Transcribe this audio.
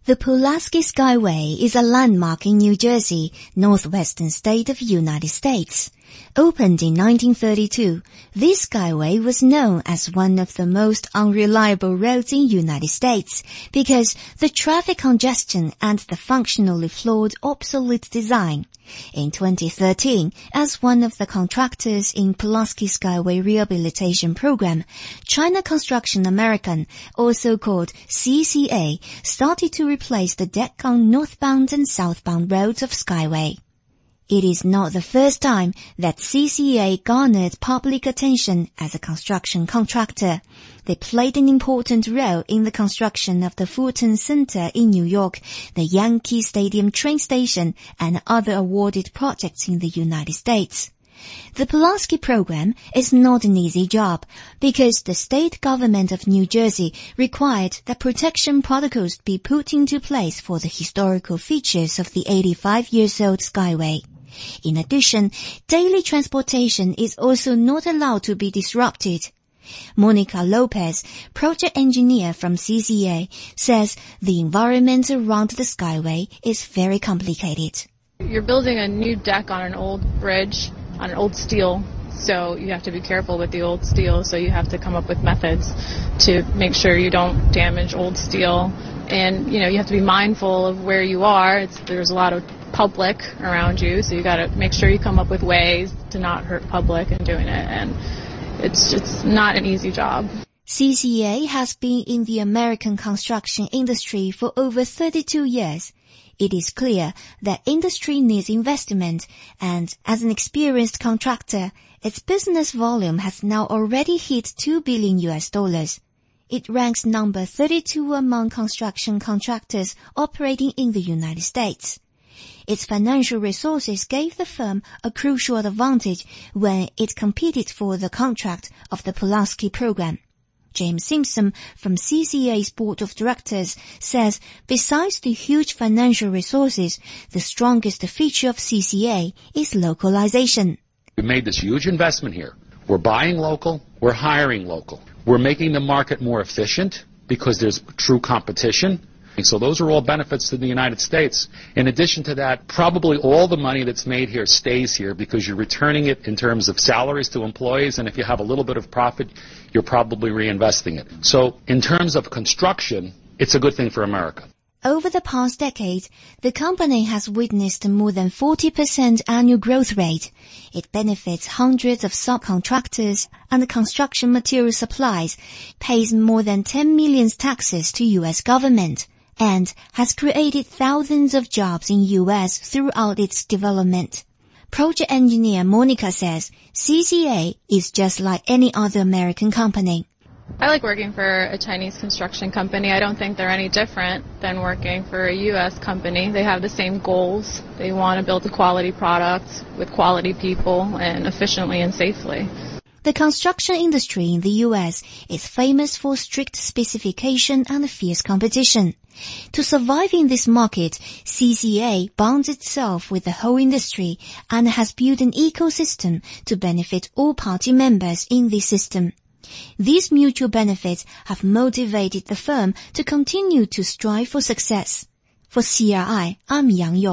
The Pulaski Skyway is a landmark in New Jersey, northwestern state of United States. Opened in 1932, this skyway was known as one of the most unreliable roads in United States because the traffic congestion and the functionally flawed obsolete design. In 2013, as one of the contractors in Pulaski Skyway Rehabilitation Program, China Construction American, also called CCA, started to replace the deck on northbound and southbound roads of Skyway. It is not the first time that CCA garnered public attention as a construction contractor. They played an important role in the construction of the Fulton Center in New York, the Yankee Stadium train station, and other awarded projects in the United States. The Pulaski program is not an easy job because the state government of New Jersey required that protection protocols be put into place for the historical features of the 85-years-old Skyway. In addition, daily transportation is also not allowed to be disrupted. Monica Lopez, project engineer from CCA, says the environment around the Skyway is very complicated. You're building a new deck on an old bridge, on an old steel, so you have to be careful with the old steel, so you have to come up with methods to make sure you don't damage old steel. And, you have to be mindful of where you are. There's a lot of public around you, so you got to make sure you come up with ways to not hurt public in doing it, and it's not an easy job. CCA has been in the American construction industry for over 32 years. It is clear that industry needs investment, and as an experienced contractor, its business volume has now already hit $2 billion. It ranks number 32 among construction contractors operating in the United States. Its financial resources gave the firm a crucial advantage when it competed for the contract of the Pulaski program. James Simpson from CCA's board of directors says besides the huge financial resources, the strongest feature of CCA is localization. We made this huge investment here. We're buying local, we're hiring local. We're making the market more efficient because there's true competition. So those are all benefits to the United States. In addition to that, probably all the money that's made here stays here because you're returning it in terms of salaries to employees, and if you have a little bit of profit, you're probably reinvesting it. So in terms of construction, it's a good thing for America. Over the past decade, the company has witnessed more than 40% annual growth rate. It benefits hundreds of subcontractors and construction material supplies, pays more than 10 million taxes to U.S. government, and has created thousands of jobs in U.S. throughout its development. Project engineer Monica says CCA is just like any other American company. I like working for a Chinese construction company. I don't think they're any different than working for a U.S. company. They have the same goals. They want to build a quality product with quality people and efficiently and safely. The construction industry in the U.S. is famous for strict specification and fierce competition. To survive in this market, CCA bonds itself with the whole industry and has built an ecosystem to benefit all party members in this system. These mutual benefits have motivated the firm to continue to strive for success. For CRI, I'm Yang Yong.